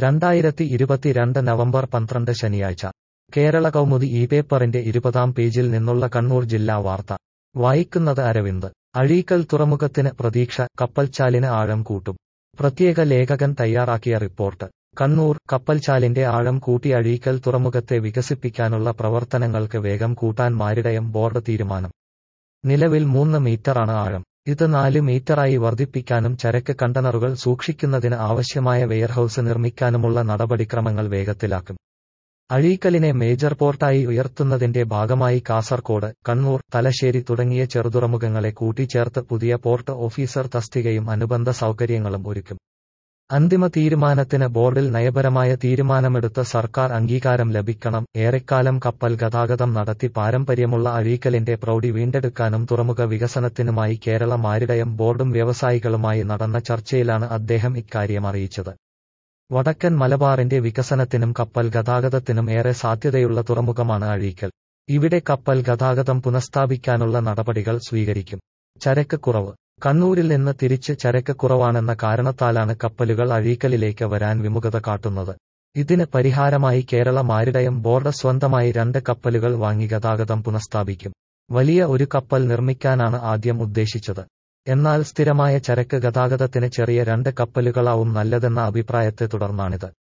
2022 November 12 ശനിയാഴ്ച കേരള കൗമുദി ഈ പേപ്പറിന്റെ 20-ാം പേജിൽ നിന്നുള്ള കണ്ണൂർ ജില്ലാ വാർത്ത വായിക്കുന്നത് അരവിന്ദ്. അഴീക്കൽ തുറമുഖത്തിന് പ്രതീക്ഷ, കപ്പൽച്ചാലിന് ആഴം കൂട്ടും. പ്രത്യേക ലേഖകൻ തയ്യാറാക്കിയ റിപ്പോർട്ട്. കണ്ണൂർ. കപ്പൽച്ചാലിന്റെ ആഴം കൂട്ടി അഴീക്കൽ തുറമുഖത്തെ വികസിപ്പിക്കാനുള്ള പ്രവർത്തനങ്ങൾക്ക് വേഗം കൂട്ടാൻ മാരിടയം ബോർഡ് തീരുമാനം. നിലവിൽ 3 മീറ്ററാണ് ആഴം. ഇത് 4 മീറ്ററായി വർദ്ധിപ്പിക്കാനും ചരക്ക് കണ്ടനറുകൾ സൂക്ഷിക്കുന്നതിന് ആവശ്യമായ വെയർഹൌസ് നിർമ്മിക്കാനുമുള്ള നടപടിക്രമങ്ങൾ വേഗത്തിലാക്കും. അഴീക്കലിനെ മേജർ പോർട്ടായി ഉയർത്തുന്നതിന്റെ ഭാഗമായി കാസർകോട്, കണ്ണൂർ, തലശ്ശേരി തുടങ്ങിയ ചെറുതുറമുഖങ്ങളെ കൂട്ടിച്ചേർത്ത് പുതിയ പോർട്ട് ഓഫീസർ തസ്തികയും അനുബന്ധ സൗകര്യങ്ങളും ഒരുക്കും. അന്തിമ തീരുമാനത്തിന് ബോർഡിൽ നയപരമായ തീരുമാനമെടുത്ത് സർക്കാർ അംഗീകാരം ലഭിക്കണം. ഏറെക്കാലം കപ്പൽ ഗതാഗതം നടത്തി പാരമ്പര്യമുള്ള അഴീക്കലിന്റെ പ്രൗഢി വീണ്ടെടുക്കാനും തുറമുഖ വികസനത്തിനുമായി കേരള മാരിടയം ബോർഡും വ്യവസായികളുമായി നടന്ന ചർച്ചയിലാണ് അദ്ദേഹം ഇക്കാര്യം അറിയിച്ചത്. വടക്കൻ മലബാറിന്റെ വികസനത്തിനും കപ്പൽ ഗതാഗതത്തിനും ഏറെ സാധ്യതയുള്ള തുറമുഖമാണ് അഴീക്കൽ. ഇവിടെ കപ്പൽ ഗതാഗതം പുനഃസ്ഥാപിക്കാനുള്ള നടപടികൾ സ്വീകരിക്കും. ചരക്ക് കുറവ്. കണ്ണൂരിൽ നിന്ന് തിരിച്ച് ചരക്ക് കുറവാണെന്ന കാരണത്താലാണ് കപ്പലുകൾ അഴീക്കലിലേക്ക് വരാൻ വിമുഖത കാട്ടുന്നത്. ഇതിന് പരിഹാരമായി കേരള മാരിടയം ബോർഡ് സ്വന്തമായി 2 കപ്പലുകൾ വാങ്ങി ഗതാഗതം പുനഃസ്ഥാപിക്കും. വലിയ ഒരു കപ്പൽ നിർമ്മിക്കാനാണ് ആദ്യം ഉദ്ദേശിച്ചത്. എന്നാൽ സ്ഥിരമായ ചരക്ക് ഗതാഗതത്തിന് ചെറിയ 2 കപ്പലുകളാവും നല്ലതെന്ന അഭിപ്രായത്തെ തുടർന്നാണിത്.